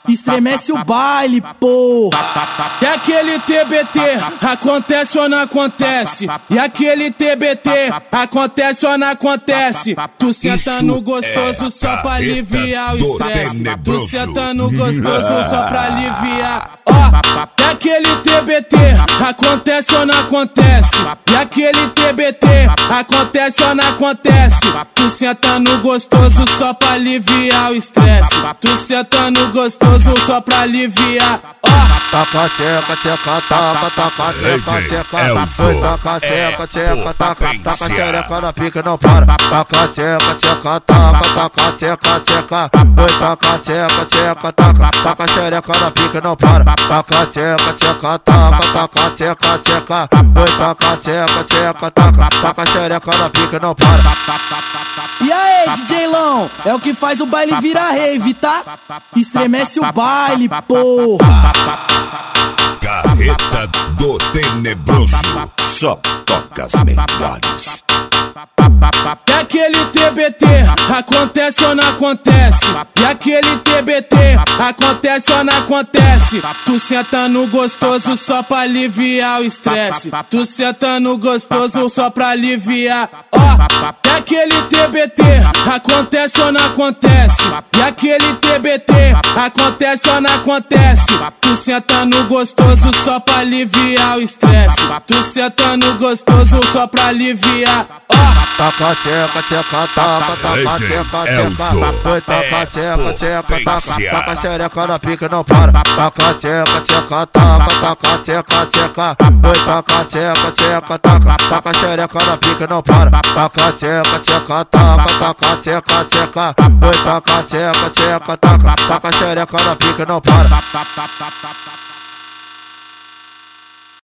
Estremece o baile, porra. E aquele TBT, acontece ou não acontece? E aquele TBT, acontece ou não acontece? Tu senta no gostoso só pra aliviar o estresse. Tu senta no gostoso só pra aliviar. Ó, e aquele TBT, acontece ou não acontece? E aquele TBT, acontece ou não acontece? Tu senta no gostoso só pra aliviar o estresse. Tu senta no gostoso só pra aliviar. Taca tcheca, tcheca, taca, taca tcheca, tcheca. Foi taca tcheca, tcheca, taca, taca xereca na pica não para. Taca tcheca, tcheca, taca, taca tcheca, tcheca. Foi taca tcheca, tcheca, taca, taca xereca na pica não para. Taca tcheca, tcheca, taca, taca tcheca, tcheca. Foi taca tcheca, tcheca, taca, taca xereca na pica não para. E aí, DJ Lão, é o que faz o baile virar rave, tá? Estremece o baile, porra. Carreta do Tenebroso, só toca as melhores. E aquele TBT, acontece ou não acontece? E aquele TBT, acontece ou não acontece? Tu senta no gostoso só pra aliviar o estresse. Tu senta no gostoso só pra aliviar. Ó, e aquele TBT, acontece ou não acontece? E aquele TBT, acontece ou não acontece? Tu senta no gostoso só pra aliviar o estresse. Tu senta no gostoso só pra aliviar. Taca tcheca, tcheca, taca, taca tcheca, tcheca. Foi taca tcheca, tcheca, taca, taca xereca na pica não para. Taca tcheca, tcheca, taca, taca tcheca, tcheca. Foi taca tcheca, tcheca, taca, taca xereca na pica não para. Taca tcheca, tcheca, taca, taca tcheca, tcheca. Foi taca tcheca, tcheca, taca, taca xereca na pica não para.